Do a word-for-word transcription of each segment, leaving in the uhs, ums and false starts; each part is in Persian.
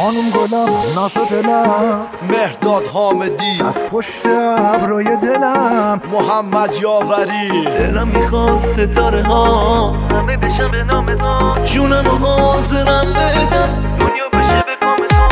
خانم گلم ناز دلم مهرداد حامدی از پشت ابروی دلم محمد یاوری دلم میخواد ستاره ها همه بشن به نام تو جونم و حاضرم بدم دنیا بشه به کام تو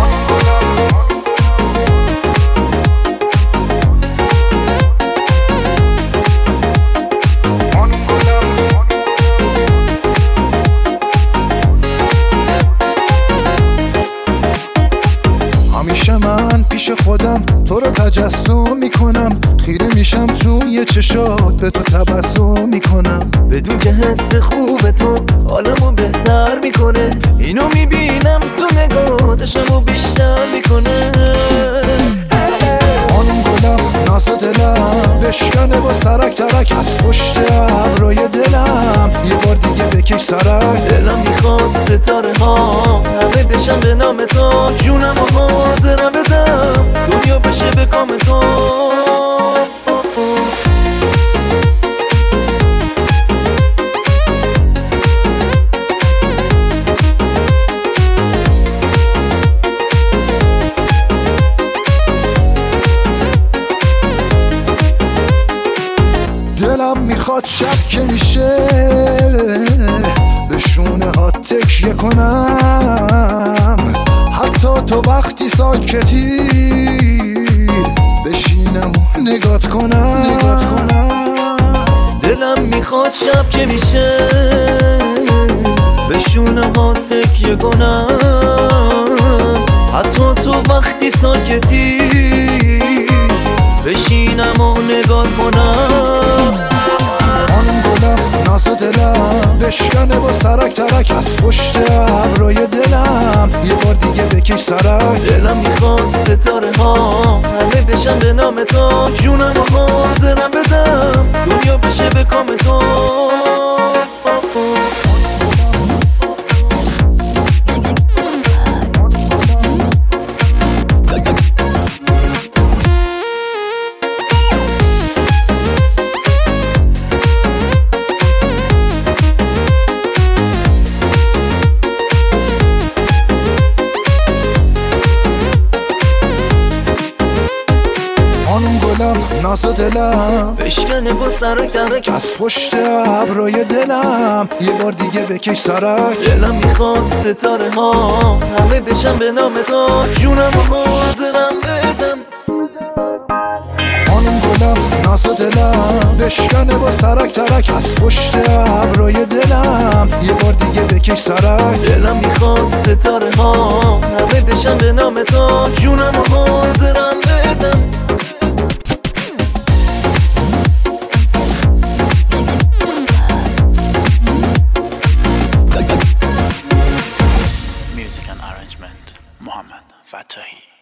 همیشه من پیش خودم تو رو تجسم میکنم، خیره میشم توی چشات به تو تبسم میکنم، بدون که حس خوب تو حالمو بهتر میکنه. اینو میبینم تو نگاه دشمو بیشتر میکنه. خانم گلم ناز دلم بشکنه با سرک ترک از پشت ابروی دلم یه بار دیگه بکش سرک. دلم میخواد ستاره ها همه بشن به نام تو جونم و حاضرم بدم دنیا بشه به کام تو. دلم میخواد شب که میشه به شونه ها تکیه کنم، حتی تو وقتی ساکتی بشینم و نگات کنم, نگات کنم. دلم میخواد شب که میشه به شونه ها تکیه کنم، حتی تو وقتی ساکتی بشینم و نگات کنم. خانم گلم ناز دلم بشکنه با سرک ترک از پشت ابروی دلم یه بار دیگه بکش سرک. دلم میخواد ستاره ها همه بشن به نام تو جونم و حاضرم بدم دنیا بشه به کام تو. خانم گلم ناز دلم بشکنه با سرک ترک از پشت ابروی دلم یه بار دیگه بکش سرک. دلم میخواد ستاره ها همه بشن به نام تو جونم و حاضرم بدم. خانم گلم ناز دلم بشکنه با سرک ترک از پشت ابروی دلم یه بار دیگه بکش سرک. دلم میخواد ستاره ها همه بشن به نام تو جونم و حاضرم بدم. Music and arrangement, Mohammed Fatahi.